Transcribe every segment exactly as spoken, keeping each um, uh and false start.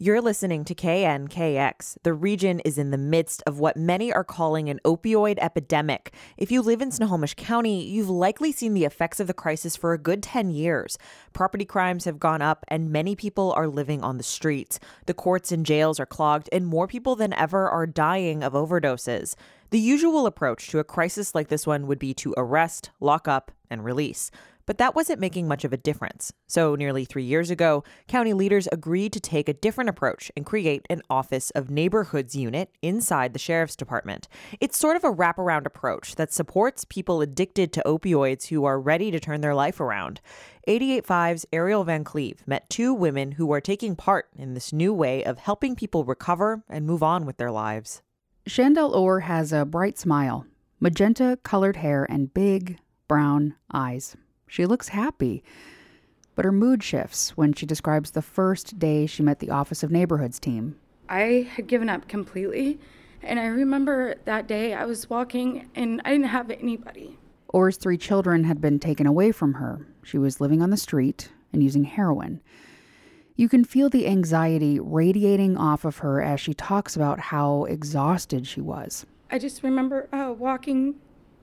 You're listening to K N K X. The region is in the midst of what many are calling an opioid epidemic. If you live in Snohomish County, you've likely seen the effects of the crisis for a good ten years. Property crimes have gone up and many people are living on the streets. The courts and jails are clogged and more people than ever are dying of overdoses. The usual approach to a crisis like this one would be to arrest, lock up, and release. But that wasn't making much of a difference. So nearly three years ago, county leaders agreed to take a different approach and create an Office of Neighborhoods unit inside the Sheriff's Department. It's sort of a wraparound approach that supports people addicted to opioids who are ready to turn their life around. eighty-eight point five's Ariel Van Cleve met two women who are taking part in this new way of helping people recover and move on with their lives. Chandel Orr has a bright smile, magenta-colored hair, and big, brown eyes. She looks happy, but her mood shifts when she describes the first day she met the Office of Neighborhoods team. I had given up completely, and I remember that day I was walking and I didn't have anybody. Orr's three children had been taken away from her. She was living on the street and using heroin. You can feel the anxiety radiating off of her as she talks about how exhausted she was. I just remember uh, walking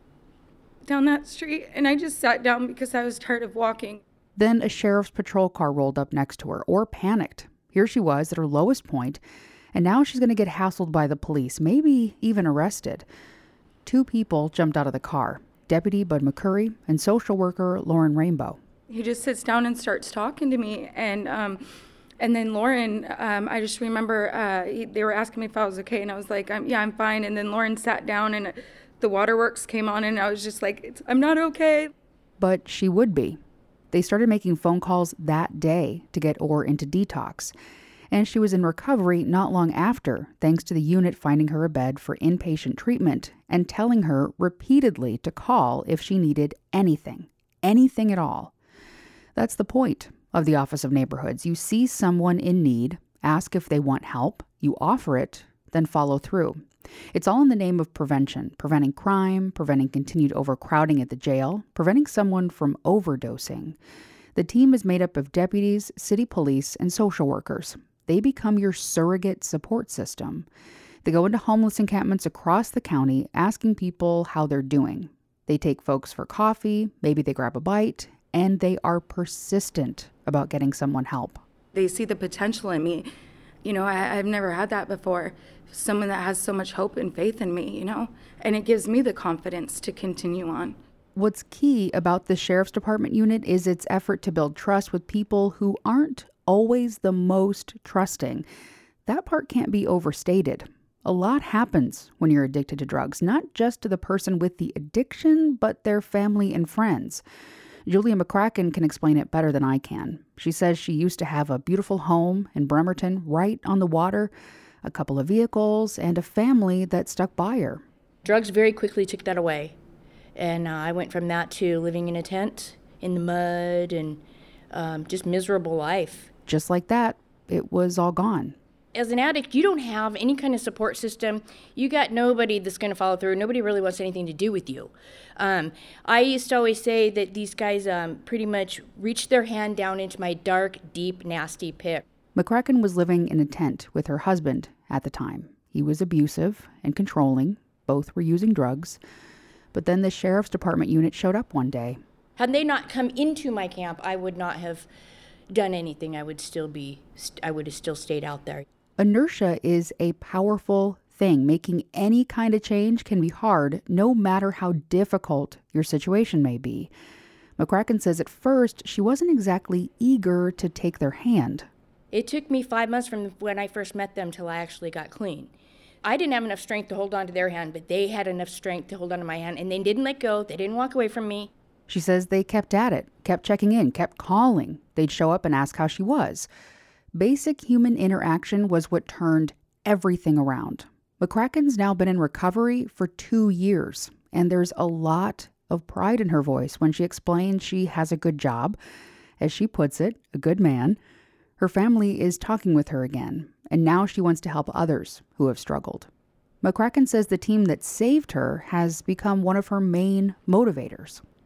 down that street, and I just sat down because I was tired of walking. Then a sheriff's patrol car rolled up next to her. Orr panicked. Here she was at her lowest point, and now she's going to get hassled by the police, maybe even arrested. Two people jumped out of the car, Deputy Bud McCurry and social worker Lauren Rainbow. He just sits down and starts talking to me, and um, and then Lauren, um, I just remember uh, he, they were asking me if I was okay, and I was like, I'm, yeah, I'm fine. And then Lauren sat down, and the waterworks came on, and I was just like, it's, I'm not okay. But she would be. They started making phone calls that day to get Orr into detox. And she was in recovery not long after, thanks to the unit finding her a bed for inpatient treatment and telling her repeatedly to call if she needed anything, anything at all. That's the point of the Office of Neighborhoods. You see someone in need, ask if they want help, you offer it, then follow through. It's all in the name of prevention, preventing crime, preventing continued overcrowding at the jail, preventing someone from overdosing. The team is made up of deputies, city police, and social workers. They become your surrogate support system. They go into homeless encampments across the county asking people how they're doing. They take folks for coffee, maybe they grab a bite, and they are persistent about getting someone help. They see the potential in me. You know, I, I've never had that before. Someone that has so much hope and faith in me, you know, and it gives me the confidence to continue on. What's key about the Sheriff's Department unit is its effort to build trust with people who aren't always the most trusting. That part can't be overstated. A lot happens when you're addicted to drugs, not just to the person with the addiction, but their family and friends. Julia McCracken can explain it better than I can. She says she used to have a beautiful home in Bremerton, right on the water, a couple of vehicles, and a family that stuck by her. Drugs very quickly took that away. And uh, I went from that to living in a tent, in the mud, and um, just miserable life. Just like that, it was all gone. As an addict, you don't have any kind of support system. You got nobody that's going to follow through. Nobody really wants anything to do with you. Um, I used to always say that these guys um, pretty much reached their hand down into my dark, deep, nasty pit. McCracken was living in a tent with her husband at the time. He was abusive and controlling. Both were using drugs. But then the Sheriff's Department unit showed up one day. Had they not come into my camp, I would not have done anything. I would still be, I would have still stayed out there. Inertia is a powerful thing. Making any kind of change can be hard, no matter how difficult your situation may be. McCracken says at first she wasn't exactly eager to take their hand. It took me five months from when I first met them till I actually got clean. I didn't have enough strength to hold on to their hand, but they had enough strength to hold on to my hand, and they didn't let go. They didn't walk away from me. She says they kept at it, kept checking in, kept calling. They'd show up and ask how she was. Basic human interaction was what turned everything around. McCracken's now been in recovery for two years, and there's a lot of pride in her voice when she explains she has a good job. As she puts it, a good man. Her family is talking with her again, and now she wants to help others who have struggled. McCracken says the team that saved her has become one of her main motivators.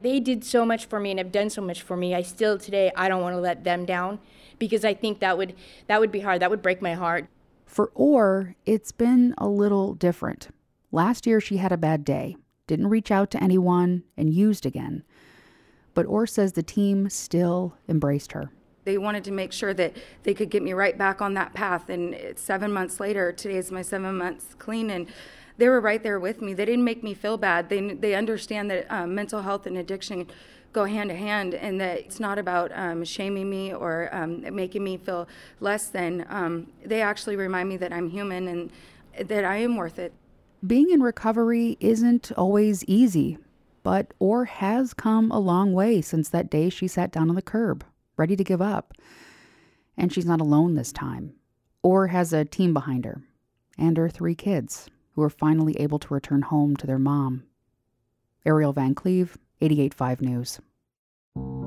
They did so much for me and have done so much for me. I still today, I don't want to let them down because I think that would that would be hard. That would break my heart. For Orr, it's been a little different. Last year, she had a bad day, didn't reach out to anyone, and used again. But Orr says the team still embraced her. They wanted to make sure that they could get me right back on that path. And it's seven months later, today is my seven months clean, and they were right there with me. They didn't make me feel bad. They they understand that um, mental health and addiction go hand to hand, and that it's not about um, shaming me or um, making me feel less than. Um, they actually remind me that I'm human and that I am worth it. Being in recovery isn't always easy, but Orr has come a long way since that day she sat down on the curb, ready to give up. And she's not alone this time. Orr has a team behind her and her three kids, who are finally able to return home to their mom. Ariel Van Cleve, eighty-eight point five News.